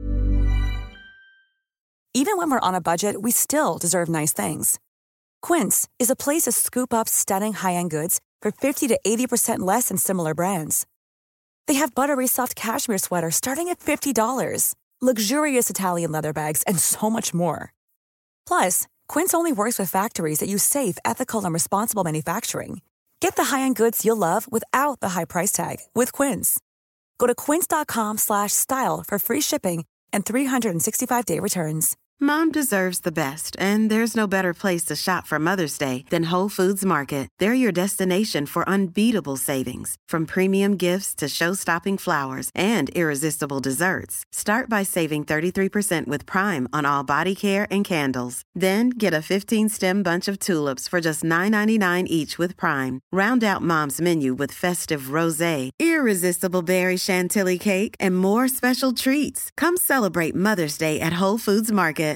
Speaker 9: Even when we're on a budget, we still deserve nice things. Quince is a place to scoop up stunning high-end goods for 50 to 80% less than similar brands. They have buttery soft cashmere sweaters starting at $50, luxurious Italian leather bags, and so much more. Plus, Quince only works with factories that use safe, ethical, and responsible manufacturing. Get the high-end goods you'll love without the high price tag with Quince. Go to quince.com/style for free shipping and 365-day returns.
Speaker 10: Mom deserves the best, and there's no better place to shop for Mother's Day than Whole Foods Market. They're your destination for unbeatable savings, from premium gifts to show-stopping flowers and irresistible desserts. Start by saving 33% with Prime on all body care and candles. Then get a 15-stem bunch of tulips for just $9.99 each with Prime. Round out Mom's menu with festive rosé, irresistible berry chantilly cake, and more special treats. Come celebrate Mother's Day at Whole Foods Market.